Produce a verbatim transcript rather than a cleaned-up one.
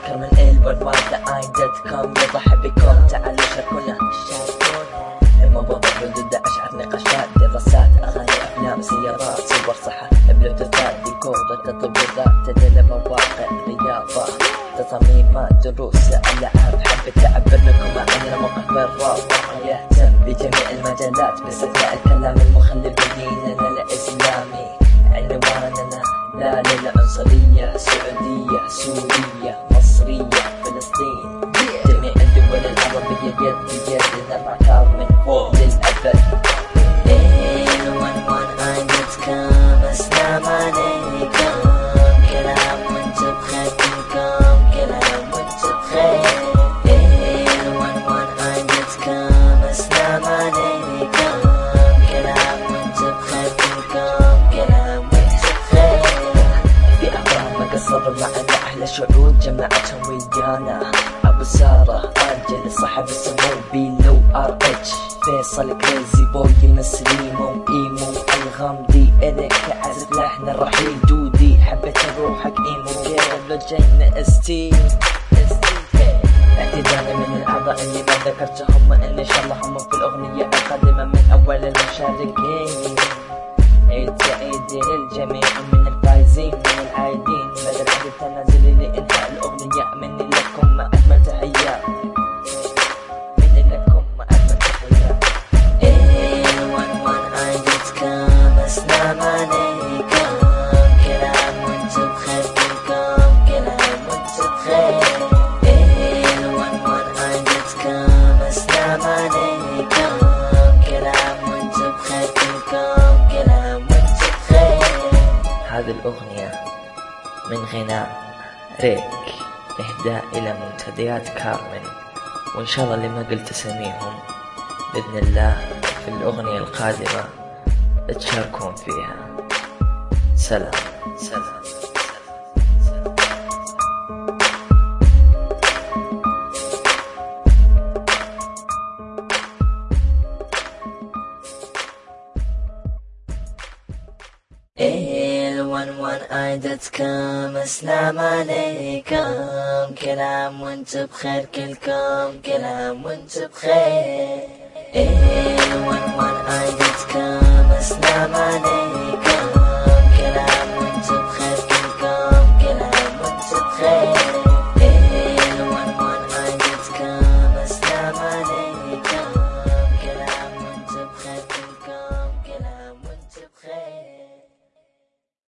كرمن ال ورد وايد لاين دوت كوم يضحي بكم تعالوا شاركونا الموضوع ضد أشعر نقاشات دراسات أغاني أفلام سيارات صور صحة بلوتوثات ديكور تطبيقات تدل مواقع رياضة تصاميمات دروس ألعاب حبيت أعبر لكم عن موقف بالراب يهتم بجميع المجالات باستثناء الكلام المخلل بديننا الإسلامي عنواننا لا للعنصرية سعودية سورية مصرية فلسطين جميع الدول العربية يد بيد نرفع كارمن فوق للأبد. السلام عليكم كلام وانتو بخير كلكم كلام وانتو بخير السلام عليكم كلام وانتو بخير كلكم كلام وانتو بخير. في أخبار ما قصر معنا أحلى شعور جمعتهم ويانا أبو سارة أرجل صاحب السمو بيلو ار اتش فيصل كريزي بوي مسليمو ايمو الغامدي إليك عزف لحن الرحيل دودي حبيت روحك ايمو كيرلو جين استي اعتذاري من الاعضاء اللي ما ذكرتهم ان شاء الله هم في الاغنية القادمة من اول المشاركين. عيد سعيد للجميع من الفايزين من العايدين بدل عيد التنازل لانهاء الاغنية مني لكم اجمل تحيات مني لكم اجمل تحيات. السلام عليكم كلام وانتو بخير كلكم كلام وانتو بخير السلام عليكم كلام وانتو بخير كلكم كلام وانتو بخير. هذه الأغنية من غناء ريك إهداء إلى منتديات كارمن وإن شاء الله اللي ما قلت اساميهم بإذن الله في الأغنية القادمة تشاركون فيها. سلام سلام. ال واحد واحد اي دوت كوم السلام عليكم كلام وانتو بخير كلكم كلام وانتو بخير.